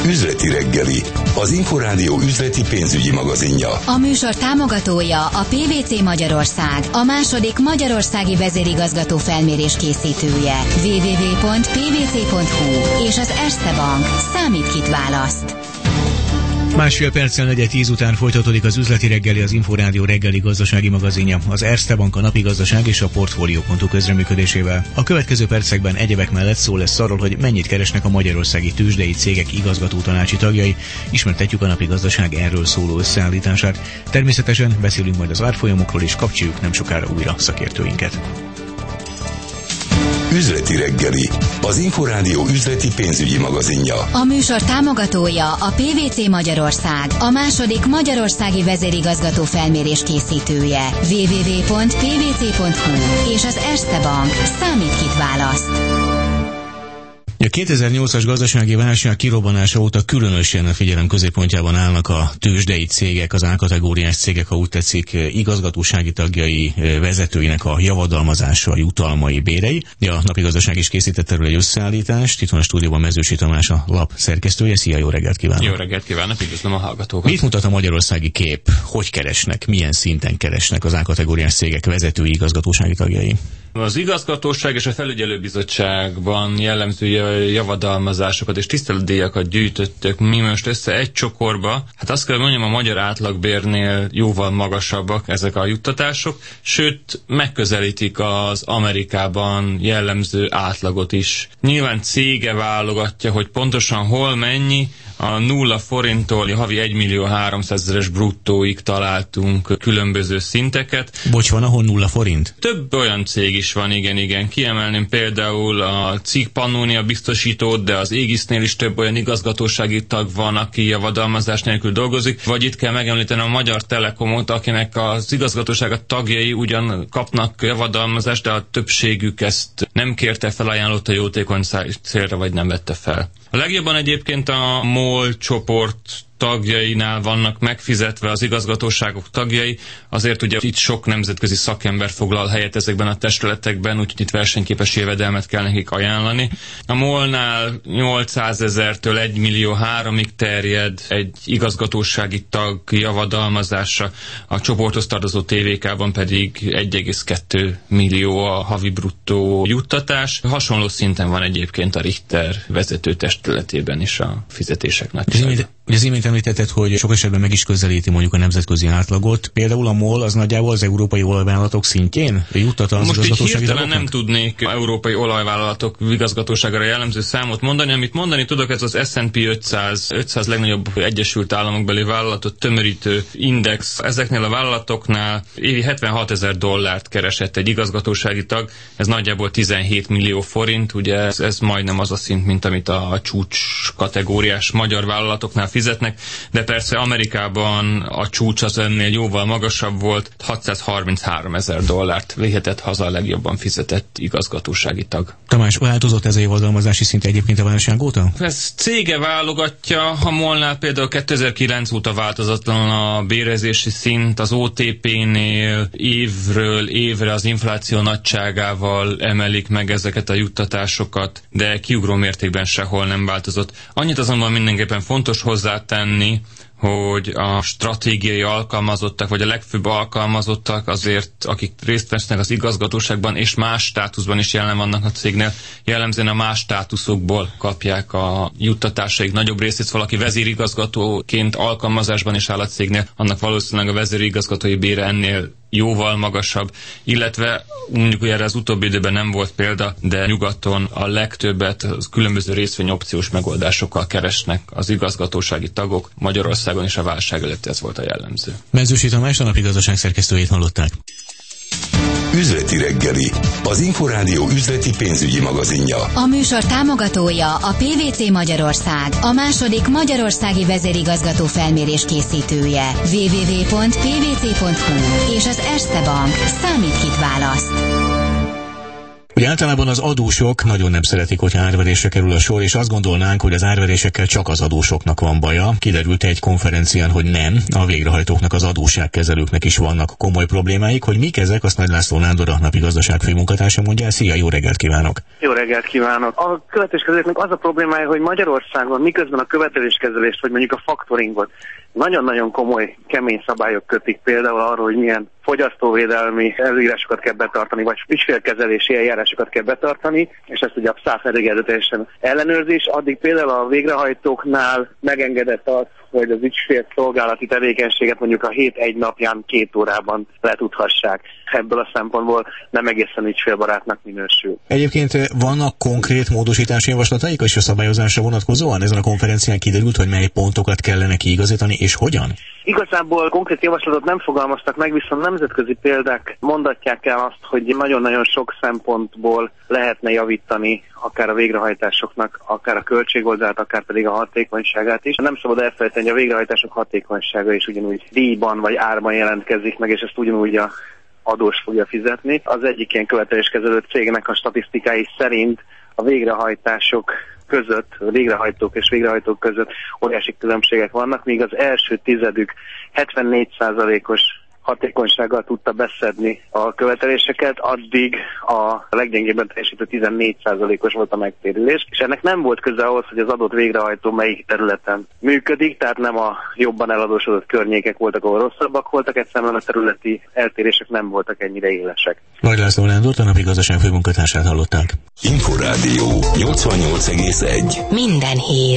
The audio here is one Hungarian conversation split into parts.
Üzleti reggeli, az Inforádió üzleti pénzügyi magazinja. A műsor támogatója a PwC Magyarország, a második magyarországi vezérigazgató felmérés készítője. www.pwc.hu és az Erste Bank. Számít, kit választ. Másfél perccel 9:10 után folytatódik az üzleti reggeli, az Inforádió reggeli gazdasági magazinja, az Erste Bank, a Napi Gazdaság és a Portfolio.hu közreműködésével. A következő percekben egyebek mellett szó lesz arról, hogy mennyit keresnek a magyarországi tőzsdei cégek igazgatótanácsi tagjai, ismertetjük a Napi Gazdaság erről szóló összeállítását. Természetesen beszélünk majd az árfolyamokról, és kapcsoljuk nem sokára újra szakértőinket. Üzleti reggeli, az Inforádió üzleti pénzügyi magazinja. A műsor támogatója a PwC Magyarország, a második magyarországi vezérigazgató felmérés készítője. www.pwc.hu és az Erste Bank. Számít, kit választ. A 2008-as gazdasági válság kirobbanása óta különösen a figyelem középpontjában állnak a tőzsdei cégek, az A-kategóriás cégek, ha úgy tetszik, igazgatósági tagjai, vezetőinek a javadalmazása, jutalmai, bérei. A Napi Gazdaság is készített erről egy összeállítást. Itt van a stúdióban Mezősi Tamás, a lap szerkesztője. Szia, jó reggelt kívánok! Jó reggelt kívánok, üdvözlöm a hallgatókat! Mit mutat a magyarországi kép? Hogy keresnek, milyen szinten keresnek az A-kategóriás cégek vezetői, igazgatósági tagjai? Az igazgatóság és a felügyelőbizottságban jellemző javadalmazásokat és tiszteletdíjakat gyűjtöttök mi most össze egy csokorba. Hát azt kell mondjam, a magyar átlagbérnél jóval magasabbak ezek a juttatások, sőt megközelítik az Amerikában jellemző átlagot is. Nyilván cége válogatja, hogy pontosan hol mennyi. A 0 forinttól havi 1.300.000-es bruttóig találtunk különböző szinteket. Bocs, van, ahol 0 forint? Több olyan cég is van, igen. Kiemelném például a Cig Pannonia biztosítót, de az Égisznél is több olyan igazgatósági tag van, aki javadalmazás nélkül dolgozik. Vagy itt kell megemlíteni a Magyar Telekomot, akinek az igazgatósága tagjai ugyan kapnak javadalmazást, de a többségük ezt nem kérte, felajánlotta jótékony célra, vagy nem vette fel. A legjobban egyébként a MOL csoport tagjainál vannak megfizetve az igazgatóságok tagjai, azért ugye itt sok nemzetközi szakember foglal helyet ezekben a testületekben, úgyhogy itt versenyképes jövedelmet kell nekik ajánlani. A MOL-nál 800.000-től 1.300.000-ig terjed egy igazgatósági tag javadalmazása, a csoporthoz tartozó TVK-ban pedig 1,2 millió a havi bruttó juttatás. Hasonló szinten van egyébként a Richter vezető testületében is a fizetések nagysága. Az imént említetted, hogy sok esetben meg is közelíti mondjuk a nemzetközi átlagot. Például a MOL az nagyjából az európai olajvállalatok szintjén juttat az most így hirtelen tagoknak? nem tudnék európai olajvállalatok igazgatóságára jellemző számot mondani. Amit mondani tudok, ez az S&P 500 legnagyobb Egyesült Államokbeli vállalatot tömörítő index. Ezeknél a vállalatoknál évi $76,000 keresett egy igazgatósági tag. Ez nagyjából 17 millió forint. Ugye ez majdnem az a szint, mint amit a csúcs kategóriás magyar vállalatoknál fizetnek, de persze Amerikában a csúcs az ennél jóval magasabb volt, $633,000 vihetett haza a legjobban fizetett igazgatósági tag. Tamás, változott ez a javadalmazási szint egyébként a válság óta? Ez cége válogatja, a MOL-nál például 2009 óta változatlan a bérezési szint, az OTP-nél évről évre az infláció nagyságával emelik meg ezeket a juttatásokat, de kiugró mértékben sehol nem változott. Annyit azonban mindenképpen fontos hozzátenni, hogy a stratégiai alkalmazottak, vagy a legfőbb alkalmazottak azért, akik részt vesznek az igazgatóságban, és más státuszban is jelen vannak a cégnél, jellemzően a más státuszokból kapják a juttatásaik nagyobb részét. Valaki vezérigazgatóként alkalmazásban is áll a cégnél, annak valószínűleg a vezérigazgatói bére ennél jóval magasabb, illetve mondjuk erre az utóbbi időben nem volt példa, de nyugaton a legtöbbet az különböző részvényopciós megoldásokkal keresnek az igazgatósági tagok. Magyarországon is a válság előtt ez volt a jellemző. Mezősi Tamás, a Napi Gazdaság szerkesztőjét hallották. Üzleti reggeli, az Inforádió üzleti pénzügyi magazinja. A műsor támogatója a PwC Magyarország, a második magyarországi vezérigazgató felmérés készítője. www.pwc.hu és az Erste Bank. Számít, kit választ. Ugye általában az adósok nagyon nem szeretik, hogyha árverésre kerül a sor, és azt gondolnánk, hogy az árverésekkel csak az adósoknak van baja. Kiderült egy konferencián, hogy nem, a végrehajtóknak, az adósságkezelőknek is vannak komoly problémáik. Hogy mik ezek, azt Nagy László Nándor, a napi gazdaság főmunkatársa mondja el. Szia, jó reggelt kívánok! Jó reggelt kívánok! A követeléskezelőknek az a problémája, hogy Magyarországon miközben a követeléskezelést, vagy mondjuk a faktoringot nagyon-nagyon komoly, kemény szabályok kötik, például arról, hogy milyen fogyasztóvédelmi előírásokat kell betartani, vagy ügyfélkezelési eljárásokat kell betartani, és ezt ugye a SZÁF teljesen ellenőrzés. Addig például a végrehajtóknál megengedett az, hogy az ügyfél szolgálati tevékenységet mondjuk a hét egy napján 2 órában letudhassák. Ebből a szempontból nem egészen ügyfélbarátnak minősül. Egyébként vannak konkrét módosítási javaslataik és a szabályozásra vonatkozóan? Ezen a konferencián kiderült, hogy mely pontokat kellene kiigazítani, és hogyan? Igazából konkrét javaslatot nem fogalmaztak meg, viszont nemzetközi példák mondatják el azt, hogy nagyon-nagyon sok szempontból lehetne javítani akár a végrehajtásoknak, akár a költségoldalát, akár pedig a hatékonyságát is. Nem szabad elfelejteni, hogy a végrehajtások hatékonysága is ugyanúgy díjban vagy árban jelentkezik meg, és ezt ugyanúgy a adós fogja fizetni. Az egyik ilyen követeléskezelő cégnek a statisztikái szerint a végrehajtások között, a végrehajtók és végrehajtók között óriási különbségek vannak, míg az első tizedük 74%-os hatékonysággal tudta beszedni a követeléseket, addig a leggyengébben teljesítő 14%-os volt a megtérülés, és ennek nem volt köze ahhoz, hogy az adott végrehajtó melyik területen működik, tehát nem a jobban eladósodott környékek voltak, ahol rosszabbak voltak, egyszerűen a területi eltérések nem voltak ennyire élesek. Nagy László Nándort, a napi gazdaság főmunkatársát hallották. Inforádió 88,1. Minden hír.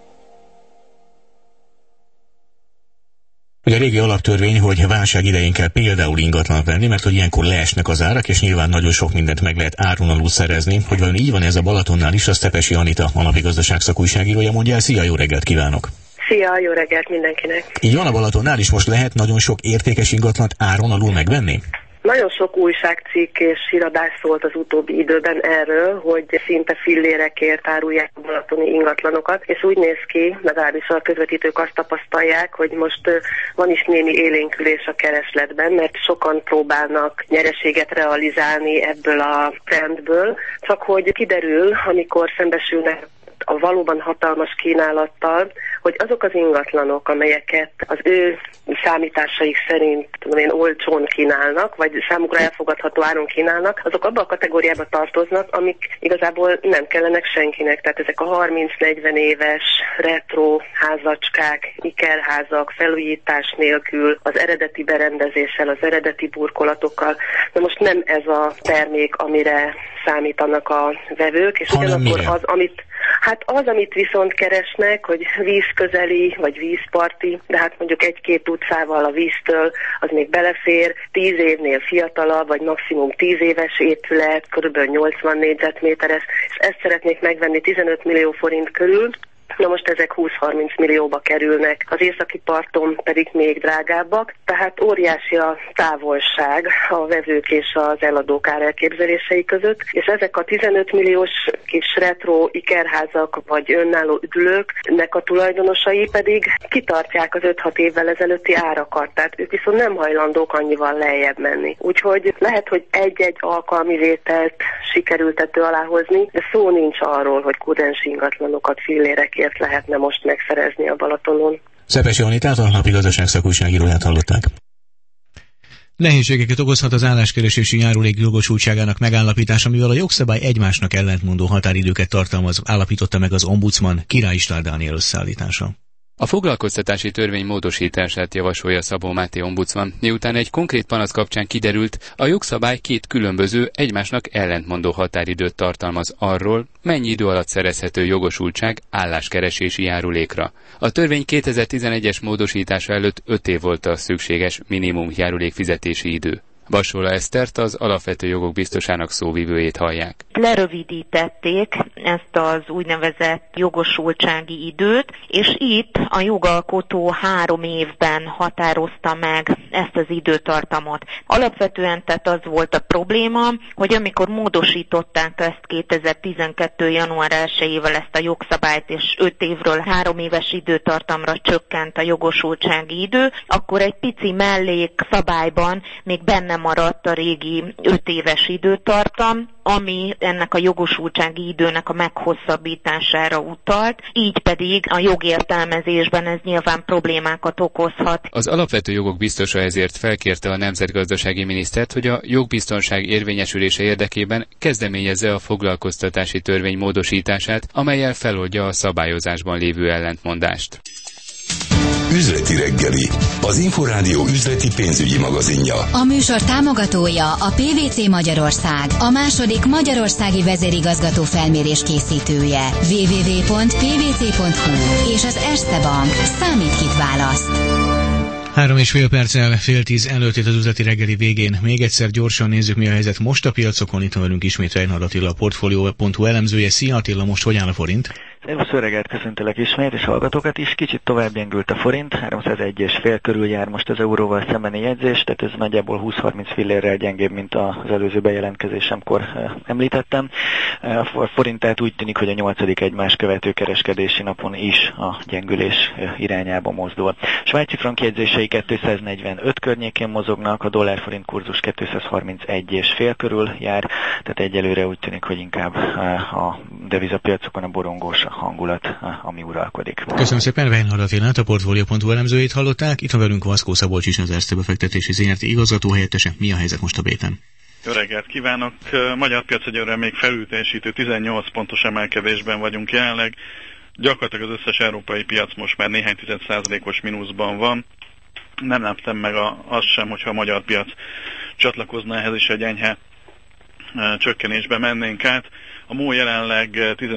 Ugye a régi alaptörvény, hogy válság idején kell például ingatlant venni, mert hogy ilyenkor leesnek az árak, és nyilván nagyon sok mindent meg lehet áron alul szerezni. Hogy vajon így van ez a Balatonnál is, azt Tepesi Anita, a napi gazdaság szakújságírója mondja el. Szia, jó reggelt kívánok! Szia, jó reggelt mindenkinek! Így van, a Balatonnál is most lehet nagyon sok értékes ingatlant áron alul megvenni? Nagyon sok újságcikk és híradás szólt az utóbbi időben erről, hogy szinte fillérekért árulják a balatoni ingatlanokat, és úgy néz ki, legalábbis a közvetítők azt tapasztalják, hogy most van is némi élénkülés a keresletben, mert sokan próbálnak nyereséget realizálni ebből a trendből, csak hogy kiderül, amikor szembesülnek a valóban hatalmas kínálattal, hogy azok az ingatlanok, amelyeket az ő számításaik szerint olcsón kínálnak, vagy számukra elfogadható áron kínálnak, azok abban a kategóriába tartoznak, amik igazából nem kellenek senkinek. Tehát ezek a 30-40 éves retro házacskák, ikerházak, felújítás nélkül, az eredeti berendezéssel, az eredeti burkolatokkal. De most nem ez a termék, amire számítanak a vevők, és ugyanakkor az, amit viszont keresnek, hogy vízközeli, vagy vízparti, de hát mondjuk 1-2 utcával a víztől, az még belefér, 10 évnél fiatalabb, vagy maximum 10 éves épület, kb. 80 négyzetméteres, és ezt szeretnék megvenni 15 millió forint körül. Na most ezek 20-30 millióba kerülnek, az északi parton pedig még drágábbak, tehát óriási a távolság a vevők és az eladók árelképzelései között, és ezek a 15 milliós kis retro ikerházak vagy önálló üdülőknek a tulajdonosai pedig kitartják az 5-6 évvel ezelőtti árakat, tehát ők viszont nem hajlandók annyival lejjebb menni. Úgyhogy lehet, hogy egy-egy alkalmi vételt sikerült tető alá hozni, de szó nincs arról, hogy kudens ingatlanokat fillérekért lehetne most megszerezni a Balatonon. Tepesi Anitát, a napi gazdaság szakújságíróját hallották. Nehézségeket okozhat az álláskeresési járulék jogosultságának megállapítása, mivel a jogszabály egymásnak ellentmondó határidőket tartalmaz, állapította meg az ombudsman. Király István Dániel összeállítása. A foglalkoztatási törvény módosítását javasolja Szabó Máté ombudsman, miután egy konkrét panasz kapcsán kiderült, a jogszabály 2 különböző, egymásnak ellentmondó határidőt tartalmaz arról, mennyi idő alatt szerezhető jogosultság álláskeresési járulékra. A törvény 2011-es módosítása előtt 5 év volt a szükséges minimum járulékfizetési idő. Bassola Esztert, az alapvető jogok biztosának szóvivőjét hallják. Lerövidítették ezt az úgynevezett jogosultsági időt, és itt a jogalkotó 3 évben határozta meg ezt az időtartamot. Alapvetően tehát az volt a probléma, hogy amikor módosították ezt 2012. január 1-ével ezt a jogszabályt, és 5 évről 3 éves időtartamra csökkent a jogosultsági idő, akkor egy pici mellékszabályban még benne elmaradt a régi 5 éves időtartam, ami ennek a jogosultsági időnek a meghosszabbítására utalt, így pedig a jogértelmezésben ez nyilván problémákat okozhat. Az alapvető jogok biztosa ezért felkérte a nemzetgazdasági minisztert, hogy a jogbiztonság érvényesülése érdekében kezdeményezze a foglalkoztatási törvény módosítását, amellyel feloldja a szabályozásban lévő ellentmondást. Üzleti reggeli, az Inforádió üzleti pénzügyi magazinja. A műsor támogatója a PwC Magyarország, a második magyarországi vezérigazgató felmérés készítője. www.pwc.hu és az Erste Bank. Számít, kit választ. 3,5 perccel 9:30 előtt itt az üzleti reggeli végén. Még egyszer gyorsan nézzük, mi a helyzet most a piacokon. Itt van velünk ismét Reinhard Attila, a Portfolio.hu elemzője. Szia Attila, most hogy áll a forint? Szervusz, jó reggelt, köszöntelek ismét, és hallgatókat is. Kicsit tovább gyengült a forint, 301,5 körül jár most az euróval szembeni jegyzés, tehát ez nagyjából 20-30 fillérrel gyengébb, mint az előző bejelentkezésemkor említettem. A forint tehát úgy tűnik, hogy a 8. egymás követő kereskedési napon is a gyengülés irányába mozdul. Svájci frank jegyzései 245 környékén mozognak, a dollár-forint kurzus 231,5 körül jár, tehát egyelőre úgy tűnik, hogy inkább a devizapiacokon a borongós hangulat, ami uralkodik. Köszönöm szépen, Reinhard Attilát, a Portfolio.hu elemzőjét hallották. Itt van velünk Vaszkó Szabolcs is, az Erste befektetési ZRT igazgató helyettese. Mi a helyzet most a béten? Jó reggelt kívánok! Magyar piac egyelőre még felülteljesítő 18 pontos emelkedésben vagyunk jelenleg. Gyakorlatilag az összes európai piac most már néhány 10%-os mínuszban van. Nem leptem meg azt sem, hogyha a magyar piac csatlakozna ehhez, is egy enyhe csökkenésbe mennénk át. A MOL jelenleg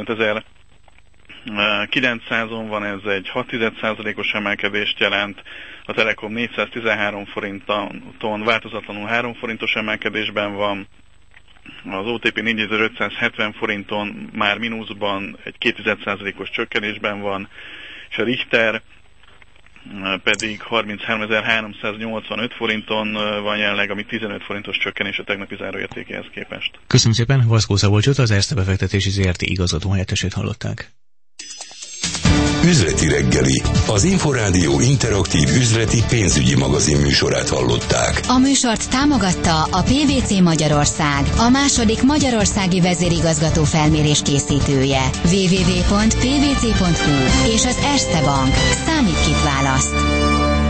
15.900-on van, ez egy 6,1%-os emelkedést jelent. A Telekom 413 forinton változatlanul 3 forintos emelkedésben van. Az OTP 4.570 forinton már mínuszban egy 2,1%-os csökkenésben van, és a Richter pedig 33.385 forinton van jelenleg, ami 15 forintos csökkenés a tegnapi záróértékéhez képest. Köszönöm szépen, Vaszkó Szabolcsot, az Erste befektetési ZRT igazgató helyettesét hallották. Üzleti reggeli, az Inforádió interaktív üzleti pénzügyi magazin műsorát hallották. A műsort támogatta a PwC Magyarország, a második magyarországi vezérigazgató felmérés készítője. www.pwc.hu és az Erste Bank. Számít, kit választ.